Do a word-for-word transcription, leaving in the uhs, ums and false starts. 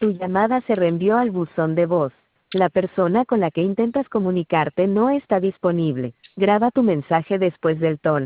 Tu llamada se reenvió al buzón de voz. La persona con la que intentas comunicarte no está disponible. Graba tu mensaje después del tono.